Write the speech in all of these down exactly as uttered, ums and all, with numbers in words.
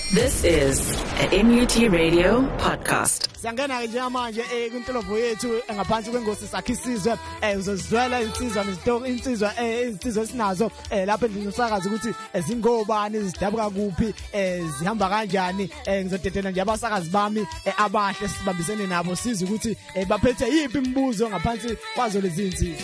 This is a M U T Radio podcast. Sangena ke manje eh kuntolovo yethu ngaphansi kwengosi sakhe isizwe eh uzozizwela insizwa nesitoko insizwa eh insizwa esinazo eh lapha endlini usakaza ukuthi ezingobani izidabuka kuphi eh zihamba kanjani eh ngizodedela nje abasakazi bami abahle sibambisene nabo siza ukuthi baphethe yipi imibuzo ngaphansi kwazo lezi insizwa.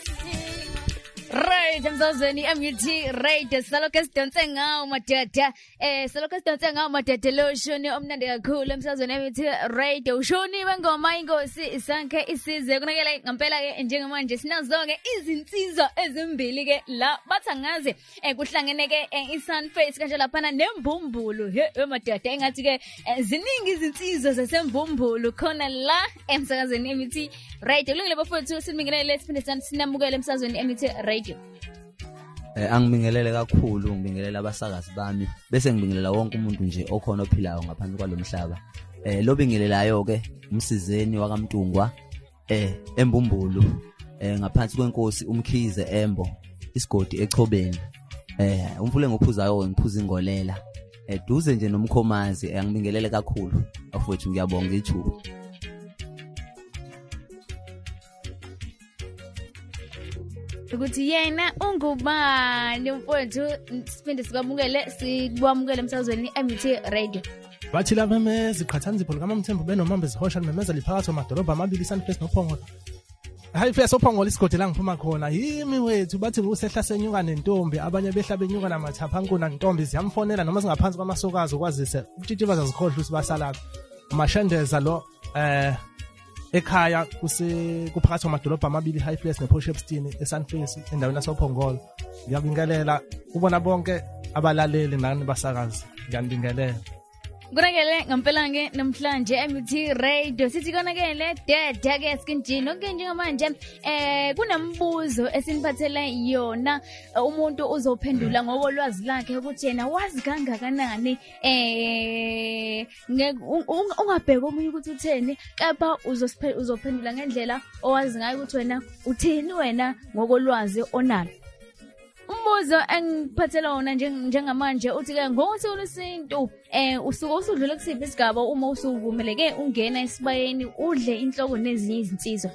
Right, emsazweni M U T Radio salokho sidonse ngawo madada eh salokho sidonse ngawo madada lo shoni omnandi kakhulu emsazweni M U T Radio ushoni wengoma ingosi isanke isize kunakela ngempela ke njengamanje sinazo ke izinsizwa ezimbili ke la bathangaze eh kuhlangene ke iSunface kanje lapha nembumbulu he madada engathi ke ziningi izinsizwa zasembumbulu khona la emsakazweni M U T Radio kulungile bafowethu simingele siphinde sinamukele emsazweni M U T Radio. Eh angibingelele kakhulu ngibingelela abasakazi bami bese ngibingelela wonke umuntu nje okhona ophilayo ngaphansi kwalomhlaba. Eh lo bingelelayo ke umsizeni wakaMtungwa eh embumbulu eh ngaphansi kwenkosi umkhize Embo isigodi eChobeni. Eh umfule ngophuzayo ngiphuza ingolela. Eh duze nje nomkhomazi angibingelele kakhulu afowethu ngiyabonga ithuba. Ukuthi yena ungubani mfowethu siphinde sikwamukele sikwamukele emsazweni M U T Radio. Bathi la memezi qhathanzipho likaMamthembu benomambe zihosha memeza liphakathi amadolobha amabili Sunface noPhongolo. Hayi face oPhongolo isigodi la ngiphuma khona yimi wethu bathi ngusehla senyuka nentombi abanye behla benyuka namathapha nkuna nentombi ziyamfonela noma singaphansi kwamasokazi okwazise utshitshiva zazikhohlwa usibasalabi amashendeza lo eh ekhaya kuse kuphakathi kwamadolobha amabili High Place nePorch Epstein eSunface endaweni yasoPhongolo. Ngiyabingelela ubona bonke abalaleli nani basakazi ngiyabingelela. Kunakele ngempela ke namhlanje M U T Radio sithi konakele dada ke skinjini onke njengamanje eh kunembuzo esiniphathela yona umuntu uzophendula ngokolwazi lakhe ukuthi yena wazi kangakanani eh ungabheka omunye ukuthi utheni kepha uzophendula ngendlela owazi ngayo ukuthi wena uthini wena ngokolwazi onalo. Umbuzo engiphathela wona njengamanje uthi ke ngokuthi ulesintu eh usuke usudlule kusiphi isigaba uma usuvumeleke ungena esibayeni udle inhloko nezinye izinsizwa.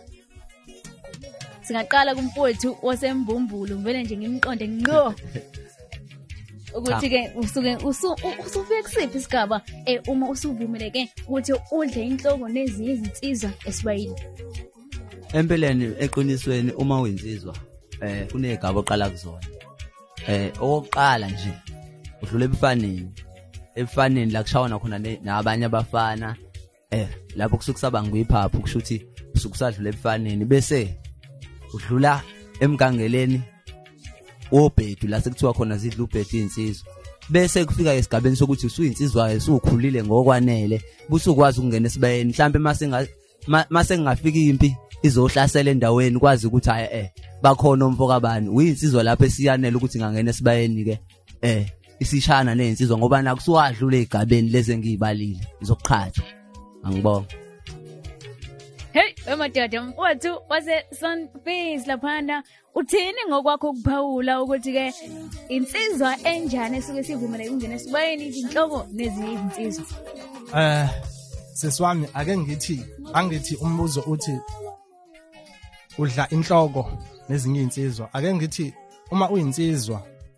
Singaqala kumfowethu wasembumbulu vele nje ngimqonde ngo ukuthi ke usuke usufike kusiphi isigaba eh uma usuvumeleke ukuthi udle inhloko nezinye izinsizwa esibayeni. Empeleni eqinisweni uma uyinsizwa eh kunegaba oqala kuzona. Eh oqala nje udlule ebufaneni ebufaneni la kushawana khona nabanye abafana eh lapho kusuke sabanga iphaphu kushuthi usuke sadlula ebufaneni bese udlula emgangeleni wobhedu la sekuthiwa khona zidla ubhedu insizwa bese kufika esigabeni sokuthi usuyinsizwa esukhulile ngokwanele busukwazi ukungena esibayeni mhlambe mase mase ngafika impi izohlasela endaweni kwazi ukuthi hayi eh bakhona umfoka bani uyinsizwa lapho esiyanele ukuthi ngangena esibayeni ke eh isishana nezinsizwa ngoba nakusuwadlule egabeni leze ngiyibalile izoqhathwa angibonga. Hey emadada mfowethu wase Sunface laphana uthini ngokwakho ukuphawula ukuthi ke insizwa enjani esuke sivumele ukungena esibayeni izinhloko nezinye izinsizwa. Eh seswami ake ngithi angithi umbuzo uthi udla inhloko nezinye insizwa ake ngithi uma uyinsizwa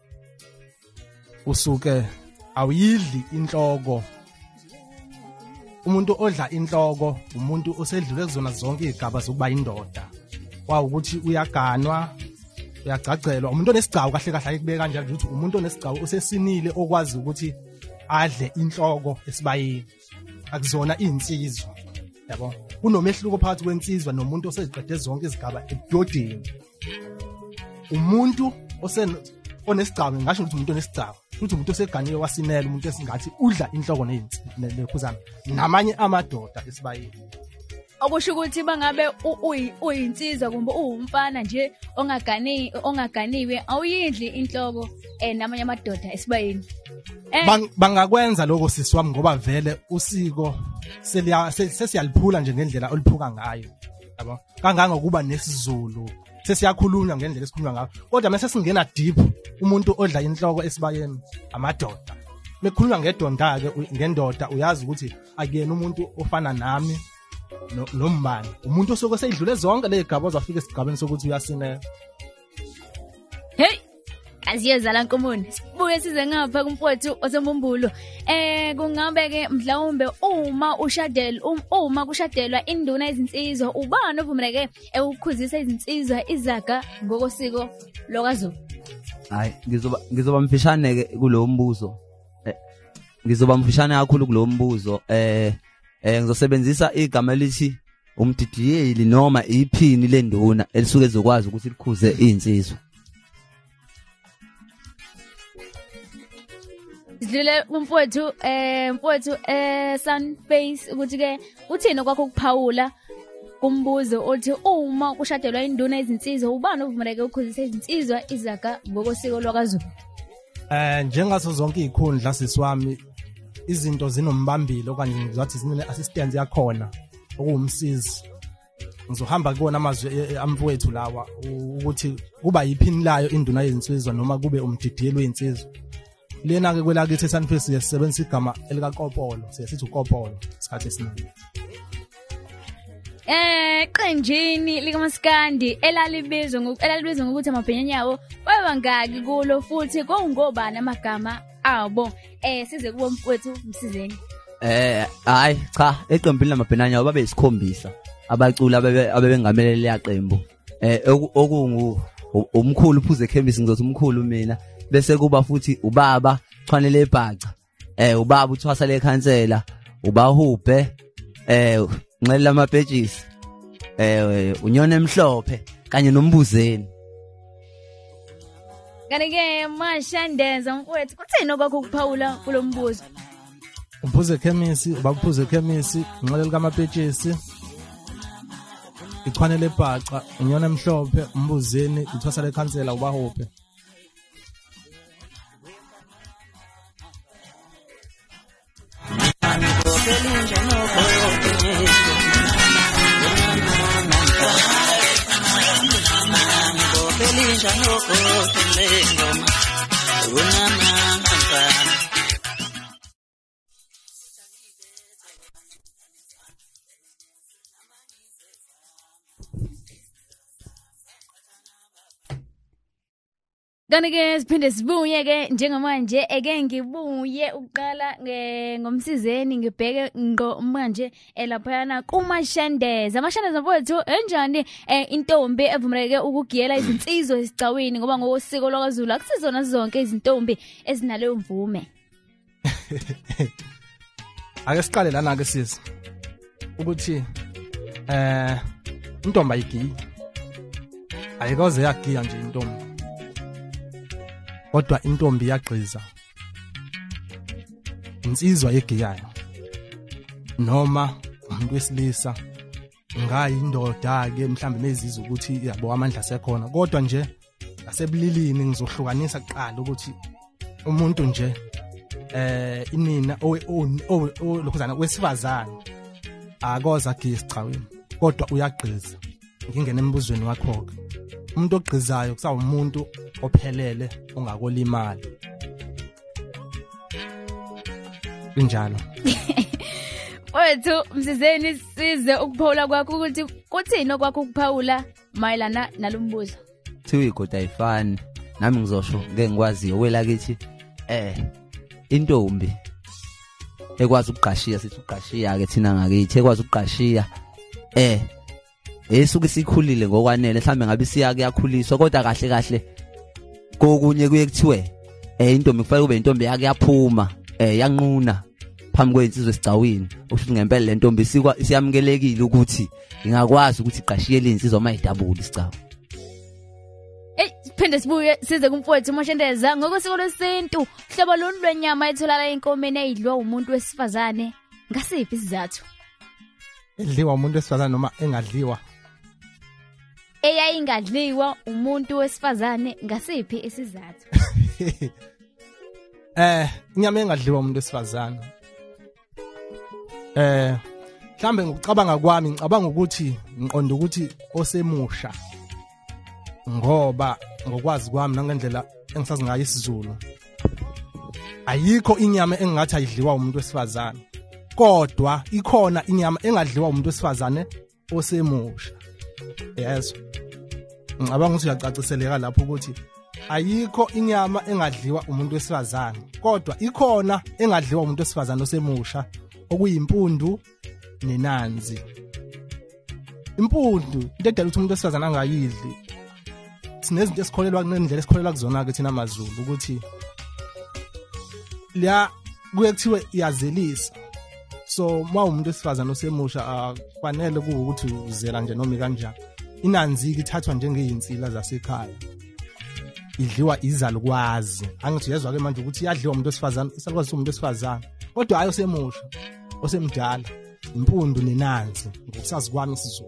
usuke awuyidli inhloko. Umuntu odla inhloko umuntu osedlule kuzona zonke izigaba zokuba indoda kwa ukuthi uyaganwa uyagcagcelwa umuntu onesigcawu kahle kahle ayikubeka kanjalo ukuthi umuntu onesigcawu usesinile okwazi ukuthi adle inhloko esibayeni akuzona insizwa yabo. Kunomehluko phakathi kwensizwa nomuntu oseziqede zonke izigaba ebudodeni. Umuntu osen onesigcawu ngisho ukuthi umuntu onesigcawu ukuthi umuntu oseganiwe wasinela umuntu esingathi udla inhloko nephuzana namanye amadoda esibayeni. Okusho ukuthi bangabe uyinsizwa kumbe uwumfana nje ongagani ongaganiwe awuyidli inhloko eh namanye amadoda esibayeni. Bangakwenza lokho sisiwami ngoba vele usiko sesiyaliphula nje ngendlela oliphuka ngayo yabo. Kangangokuba nesizulu sesiyakhulunywa ngendlela esikhulunywa ngayo kodwa mase singena deep umuntu odla inhloko esibayeni amadoda mekhuluma ngedonda ke ngendoda uyazi ukuthi akuyena umuntu ofana nami nombani umuntu osoke seyidlule zonke lezigaba ozafika esigabeni sokuthi uyasinela. Hey asiyezala nkomoni sibuke size ngapha kumfowethu osembumbulo eh kungabe ke mhlawumbe uma ushadela uma kushadelwa induna ezinsizwa ubani ovumeleke ukukhuzisa izinsizwa izaga ngokosiko lokwaZulu. Hayi ngizoba ngizoba mfishane ke kulo mbuzo ngizoba mfishane kakhulu kulo mbuzo eh eh ngizosebenzisa igama elithi umdidiyeli noma iphini lenduna elisuke ezokwazi ukuthi likhuze izinsizwa. Sidlule kumfowethu eh mfowethu eh Sunface ukuthi ke uthini kwakho ukuphawula kumbuzo othi uma kushadelwa induna ezinsizwa ubani ovumeleke ukukhuzisa izinsizwa izaga ngokosiko lokwaZulu. Eh njengaso zonke izikhundla sisiwami izinto zinombambilo okanye ngizathi zine assistance yakhona okuwumsizi. Ngizohamba kuona amazwi amfowethu lawa ukuthi kuba yiphini layo induna yezinsizwa noma kube umdidiyeli wezinsizwa. Lena ke kwelakithi Sunface siyasebenzisa igama elika Kopolo siyasithi uKopolo isikhathi esiningi. Eh qenjini likaMaskandi elalibizwa ngokuthi elalibizwa ngokuthi amabhenyanyawo wayebangaki kulo futhi kungobani amagama abo eh size kubo mfowethu msizeni. Eh hayi cha eqembini lamabhenyanyawo babe isikhombisa abacula abebengamelele yaqembu eh okungu umkhulu uphuze chemist ngizothi umkhulu mina bese kuba futhi ubaba Chwanele ebhaca eh ubaba uthwasa lekhansela ubahubhe eh nxelela amabhejisi eh unyone emhlophe kanye nombuzeni. Kanike Mashandeza mfowethu kuthini okwakho ukuphawula kulombuzo? Uphuze chemist ubaphuze chemist nxelela kamabhejisi ichwanele ebhaca unyone emhlophe umbuzeni uthwasa lekhansela ubahubhe. Belinja no Belinja no Lengo Unana Kanike siphinde sibuye ke njengamanje eke ngibuye uqala ngomsizeni ngibheke ngo manje elaphana kuMashandeza. Amashandeza mfowethu enjani intombi evumeleke ukugiyela izinsizwa esicawini ngoba ngokosiko lokwaZulu akusizona zonke izintombi ezinaleyo mvume. Ake siqale lana ke sisi ukuthi eh intombi ayigiyi ayikoze yagiya nje intombi kodwa intombi yagqiza insizwa yegiyayo noma umuntu wesilisa ngayindoda ke mhlambe nezizwe ukuthi yabo amandla sekhona kodwa nje asebulilini ngizohlukanisa kuqala ukuthi umuntu nje eh inina lokhuzana kwesifazana akoza giya isicaweni kodwa uyagqiza ngingena embuzweni wakho umuntu ogqizayo kusawu umuntu ophelele ongakolimali injalo. Wethu msizeni size ukuphawula kwakho ukuthi kuthini okwakho ukuphawula mayelana nalombuzo. Thiwi kodwa ayifani nami ngizosho ngeke ngikwaziyo welakithi eh intombi ekwazi ukuqashiya sithi uqashiya ke thina ngakithi ekwazi ukuqashiya eh esuke sikhulile ngokwanele mhlambe ngabe siya kuyakhuliswa kodwa kahle kahle kokunye kuye kuthiwe eh intombi kufanele kube intombi yake yaphuma eh yanquna phambi kwensizwe esicawini usho ngempela le ntombi sikwa isiyamukelekile ukuthi ingakwazi ukuthi iqashiyele insizwa mayidabula isicawu. Eh siphinde sibuye size kumfowethu Mashandeza ngokosiko lesintu hlobo lolu lwenyama etholala enkomeni eyidliwa umuntu wesifazane ngasiphi isizathu? Edliwa umuntu wesifazane noma engadliwa? Eyayingadliwa umuntu wesifazane ngasiphi isizathu? Eh inyama engadliwa umuntu wesifazane eh mhlambe ngokucabanga kwami ngicabanga ukuthi ngiqonda ukuthi osemusha ngoba ngokwazi kwami nangendlela engisazi ngayo isiZulu ayikho inyama engathi ayidliwa umuntu wesifazane, kodwa ikhona inyama engadliwa umuntu wesifazane osemusha. Yes, ngicabanga ukuthi uyacaciseleka lapho ukuthi ayikho inyama engadliwa umuntu wesifazane, kodwa ikhona engadliwa umuntu wesifazane osemusha, okuyimpundu nenanzi. Impundu into edala ukuthi umuntu wesifazane angayidli, sinezinto esikholelwa kunendlela esikholelwa kuzona ke thina amaZulu ukuthi la kuyethiwe iyazelisa. So uma umuntu wesifazane osemusha akufanele ukuthi uzela nje noma kanjani. Inanzi ithathwa njengezinsila zasekhaya, idliwa izalukwazi. Angithi yezwa ke manje ukuthi iyadliwa umuntu wesifazane, isalukwazi umuntu wesifazane, kodwa hayi osemusha, osemdala, impundu nenanzi ngokusazi kwami isizulu.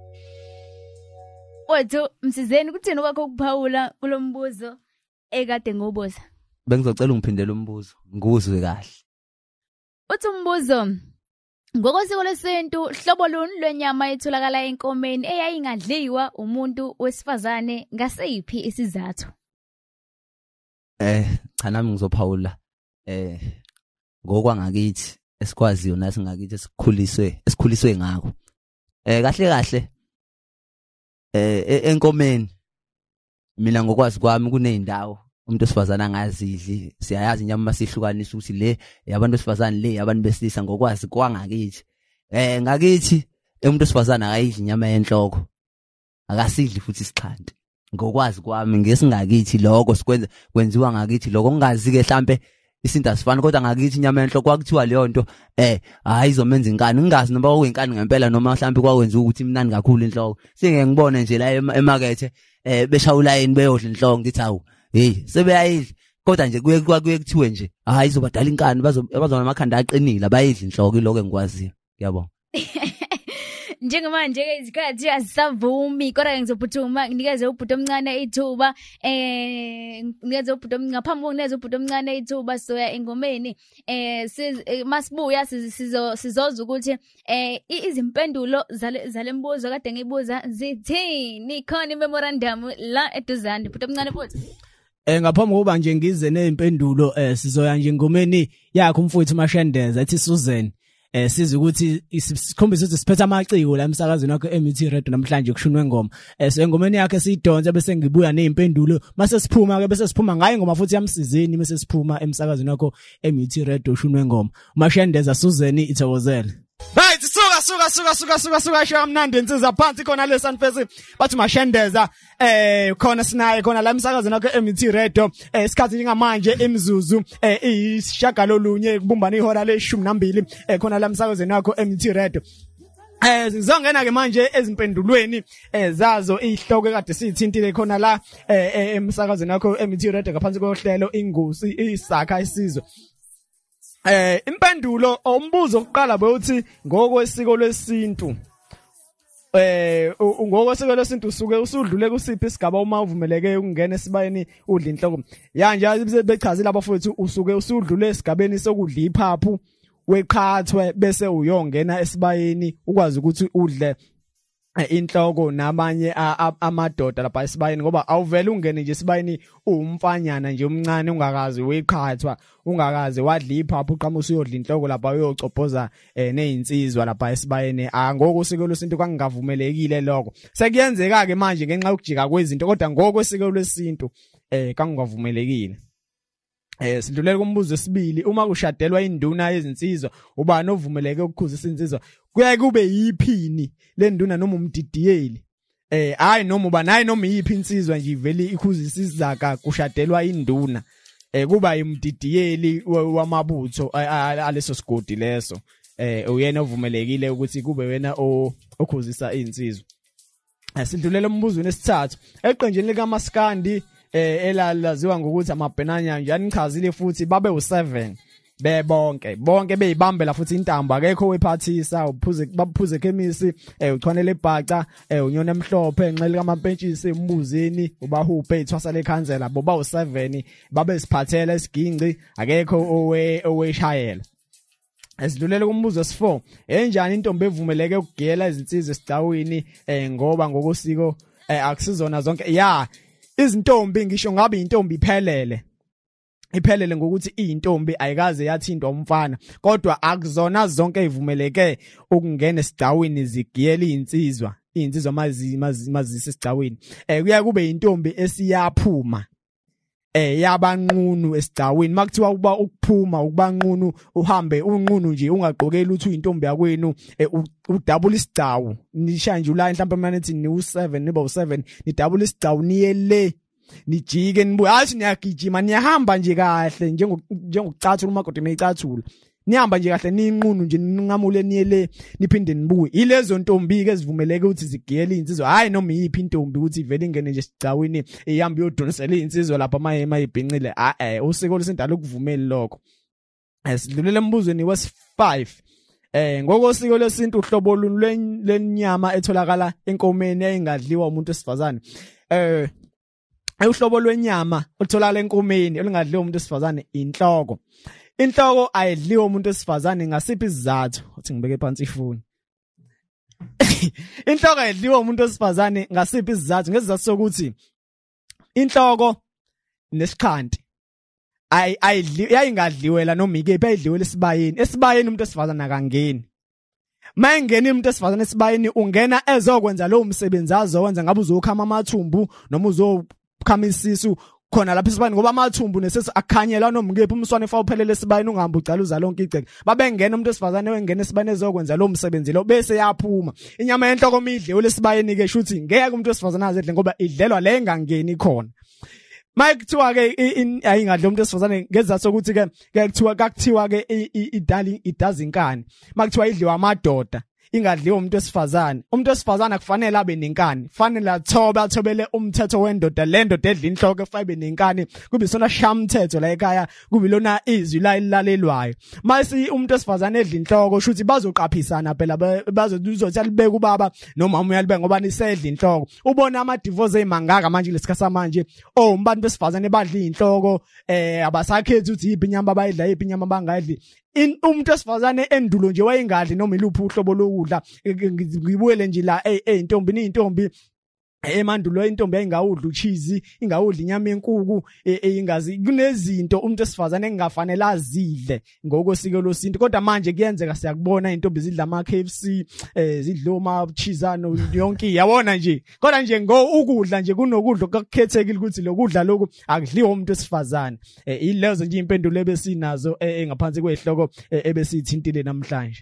Wethu Msizeni kuthini kwakho ukuphawula kulombuzo ekade ngobuza? Bengizocela ungiphindele umbuzo nguzwe kahle. Uthi umbuzo, ngokosiko lesintu hlobo luni lwenyama etholakala enkomeni eyayingadliwa umuntu wesifazane ngaseyiphi isizathu? Eh cha nami ngizophawula eh ngokwangakithi esikwaziyo nathi ngakithi esikhuliswe esikhuliswe ngakho. Eh kahle kahle eh enkomeni mina ngokwazi kwami kuneyindawo umuntu wesifazane angazidli, siyayazi inyama masihlukanisa ukuthi le yabantu besifazane le yabantu besilisa ngokwazi kwangakithi. Eh ngakithi umuntu wesifazane akayidli inyama yenhloko, akasidli futhi isixhanti. Ngokwazi kwami ngesingakithi lokho sikwenza kwenziwa ngakithi lokho kungazi ke mhlambe isinto asifani, kodwa ngakithi inyama yenhloko kwakuthiwa leyo nto eh hayi izomenza inkani, ngingazi noma kuyinkani ngempela noma mhlambe kwakwenza ukuthi imnandi kakhulu inhloko. Singeke ngibone nje la emakethe eh beshawula yini beyodla inhloko ngithi hawu hey sebeyayidla, kodwa nje kuye kuye kuthiwe nje hayi izobadala inkani bazona amakhanda aqinile abayidla inhloko iloko engikwaziyo. Ngiyabonga. Njengamanje ke izikhathi asisavumi, kodwa ngizophuthuma nginikeze ubhuti omncane ithuba eh nginikeze ubhuti ngaphambi kokunikeza ubhuti omncane ithuba soya engomeni eh masibuya sizo sizoza ukuthi eh izimpendulo zale zalembuzo kade ngibuza zithini. Khona imemorandum la eduzane ubhuti omncane futhi. Eh ngaphambi kokuba nje ngize nezimpendulo eh sizoya nje engomeni yakhe umfowethu Mashendeza ethi Susan. Eh siza ukuthi isikhombisa ukuthi siphethe amaciko la emsakazweni wakhe M U T Radio namhlanje kushunwe ingoma. Eh so engomeni yakhe siyidonse bese ngibuya nezimpendulo mase siphuma ke bese siphuma ngaye ingoma futhi yamsizini bese siphuma emsakazweni wakhe M U T Radio kushunwe ingoma. Mashendeza Susan ithokozele. Right, suka suka suka suka suka suka sho amnandi insizwa phansi khona le Sunfest bathi Mashendeza eh khona sinaye khona la emsakazweni wakhe M U T Radio eh isikhathi njengamanje emzuzu eh ishagalolunye kubumbana ihora leshumi nambili eh khona la emsakazweni wakhe M U T Radio. Eh sizongena ke manje ezimpendulweni eh zazo ihloko ekade sithintile khona la eh emsakazweni wakhe M U T Radio ngaphansi kohlelo ingosi isakha isizwe. Eh impendulo umbuzo oqala bewuthi ngokwesiko lesintu eh ngokwesiko lesintu usuke usudlule kusiphi isigaba uma uvumeleke ukungena esibayeni udla inhloko ya nje bechazile abafowethu usuke usudlule esigabeni sokudla iphaphu weqhathwe bese uyongena esibayeni ukwazi ukuthi udle inhloko nabanye amadoda lapha esibayeni ngoba awuvela ungene nje esibayeni umfanyana nje umncane ungakazi weqhathwa ungakazi wadla iphaphu uqhamusa uyodla inhloko lapha uyocophoza nezinsizwa lapha esibayeni ngokusiko lesintu kangingavumelekile lokho sekuyenzeka ke manje ngenxa yokujika kwezinto kodwa ngokwesiko lesintu eh kangingavumelekile. Eh sidlulela kumbuzo wesibili, uma kushadelwa induna yezinsizwa ubani ovumeleke ukukhuzisa insizwa kuyaye kube yiphini le nduna noma umdidiyeli eh hayi noma ubani hayi noma yiphi insizwa nje iveli ikhuzisa izaka kushadelwa induna eh kuba imdidiyeli wamabutho aleso sigodi leso eh uyena ovumelekile ukuthi kube wena okhuzisa insizwa. Sidlulela umbuzo nesithathu, eqenjeni lika Maskandi eh elalaziwa ngokuthi amabhenanya njani nichazile futhi babe u seven bebonke bonke beyibambela futhi intambo akekho wephathisa uphuze baphuze chemistry eh uchwanele ibhaca eh unyona emhlophe enxele kamapentshisi embuzeni ubahuphe ithwasa lekhansela boba u seven babe siphathela isiginci akekho owe oweshayela. Esidlulela kumbuzo wesi four, enjani intombi evumeleke ukugiyela izinsizwe esidawini eh ngoba ngokosiko eh akusizona zonke ya izintombi ngisho ngabe intombi iphelele iphelele ngokuthi intombi ayikaze yathintwa umfana kodwa akuzona zonke ezivumeleke ukungena esigcawini zigiyela insizwa insizwa mazi mazise esigcawini eh kuya kube intombi esiyaphuma eh yabanqunu esigcawini makuthiwa kuba ukuphuma ukubanqunu uhambe unqunu nje ungaqokeli uthi intombi yakwenu udouble isigcawu nisha nje ula mhlawumbe manje ni u seven niba u seven ni double isigcawu niyele nijike nibuye hayi niyagijima niyahamba nje kahle njengo njengokucathula umakoti meyicathula nihamba nje kahle ninqunu nje ningamule niyele niphinde nibuye ilezo ntombi ke zivumeleke ukuthi zigiyele insizwa hayi noma yiphi intombi ukuthi ivele ingene nje sigcawini ihamba yodonisela insizwa lapha maye mayibhinqile a eh usiko lesindalo ukuvumela lokho esidlulele embuzweni wes five eh ngokosiko lesintu uhlobo lwenyama etholakala enkomeni eyingadliwa umuntu esifazane eh uhlobo lwenyama olutholakala enkomeni olingadliwa umuntu esifazane inhloko inhloko ayidliwa umuntu esifazane ngasiphi isizathu uthi ngibeke phansi ifoni inhloko ayidliwa umuntu esifazane ngasiphi isizathu ngesizathu sokuthi inhloko nesikhanti ay ayidli yayingadliwela noma ikephi ayidliwela esibayeni esibayeni umuntu esifazane akangeni mayengena umuntu esifazane esibayeni ungena ezokwenza lo umsebenzi azowenza ngabe uzokhama amathumbu noma uzokhama isisu khona lapha esibayeni ngoba amathumbu nesese akhanyela noma ngephi umswane fa uphelele esibayeni ungahamba ucala uza lonke igceke babengena umuntu esifazane wengena esibayeni ezokwenza lo umsebenzi lo bese yaphuma inyama yenhloko omidle lesibayeni ke shuthi ngeke umuntu esifazane azedle ngoba idlelwa le engangeni khona Mike kuthiwa ke ayingadle umuntu esifazane ngezathu sokuthi ke kuthiwa kakuthiwa ke idali idazinkani makuthiwa idliwa amadoda ingadliwa umuntu esifazane umuntu esifazane akufanele abe nenkani fanele athobe athobele umthetho wendoda le ndoda edla inhloko efabe nenkani kube isona shamthetho la ekhaya kube lona izwi la ilalelwayo mase umuntu esifazane edla inhloko shuthi bazoqaphisana phela bazozothi alibeka ubaba noma umuyalibeka ngoba nisedla inhloko ubona ama divorce emangaka manje lesikhathi manje oh umbantu besifazane badla inhloko eh abasakhethi uthi iphi inyama bayidla iphi inyama bangayidli in umuntu esifazane endulo nje wayingadli noma iluphi uhlobo lokudla ngibuyele nje la eh eh intombi ni intombi emandulo intombi ayingawudla ucheese ingawudla inyama yenkuku ingazi kunezinto umuntu esifazane engafanele azidle ngokosiko losinto kodwa manje kuyenzeka siyakubona intombi zidla ama K F C eh zidla oma cheesano yonke yabona nje kodwa nje ngo ukudla nje kunokudla okukhethekile ukuthi lokudla lokhu akudliwa umuntu esifazane eh ilezo nje impendulo ebesinazo engaphansi kwehloko ebesithintile namhlanje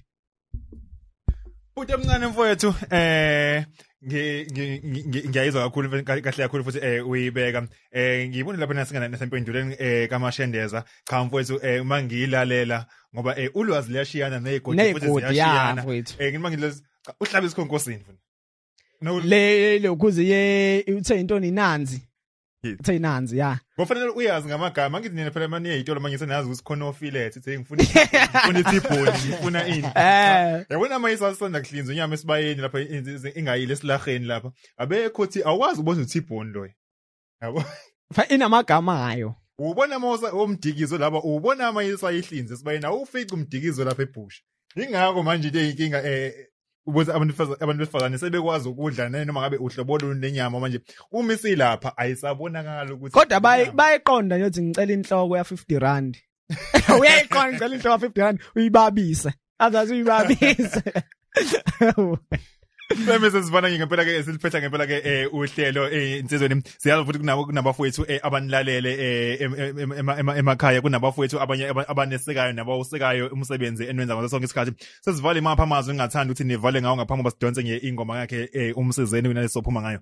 Uthi emncane mfowethu eh ngiyayizwa kakhulu kahle kakhulu futhi eh uyibeka eh ngibona lapha nasingana nasempenduleni eh kaMashendeza cha mfowethu eh uma ngiyilalela ngoba eh ulwazi liyashiyana nezigodi futhi ziyashiyana eh ngima ngilezi uhlabe isikhonkosini futhi no le lokhuzi ye uthe intoni nanzi uthe inanzi ya ngofanele uyazi ngamagama ngithi nina phela manje eyitolo manje senazi ukuthi khona ofilet ithi ngifuna ngifuna ithibholi ngifuna ini eh yabona manje sasanda kuhlinza inyama esibayeni lapha ingayile esilaheni lapha abekho uthi awazi ubona uthibholi lo yabo fa inamagama hayo ubona mosa omdikizo lapha ubona manje sayihlinza esibayeni awufica umdikizo lapha ebush ingakho manje le inkinga eh ubuze abantu abantu besifazane sebekwazi ukudla noma ngabe uhlobo lunenyama manje uma isilapha ayisabonakala ukuthi kodwa bayiqonda nje ngicela inhloko ya fifty rand uyayiqonda ngicela inhloko ya fifty rand uyibabise azazi uyibabise Bese sivana ngempela ke siliphetha ngempela ke eh uhlelo eh insizweni siyazi futhi kunabo kunabafowethu eh abanilalele eh emakhaya kunabafowethu abanye abanesekayo nabawusekayo umsebenzi enwenza ngaso sonke isikhathi sesivale imapha amazwi engathanda ukuthi nivale ngawo ngaphambi kokuba sidonse nge ingoma yakhe eh umsizeni wena lesophuma ngayo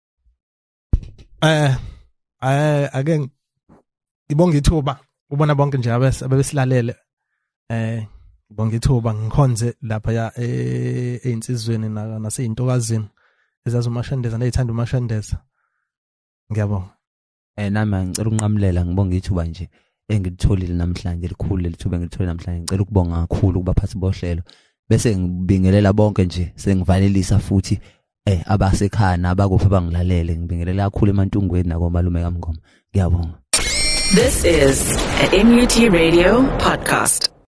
eh eh again ngibonga ithuba ubona bonke nje abesilalele eh Bonke ithuba ngikhonze lapha ya einsizweni naseyintokazini ezazi uMashendeza neyithanda uMashendeza ngiyabonga eh nami ngicela ukunqamulela ngibonga ithuba nje engilitholile namhlanje likhulu lithuba engilitholile namhlanje ngicela ukubonga kakhulu kubaphathi bohlelo bese ngibingelela bonke nje sengivalelisa futhi eh abasekhaya abakuphi abangilalele ngibingelela kakhulu emantungweni nakomalume kaMngoma ngiyabonga This is a M U T Radio podcast.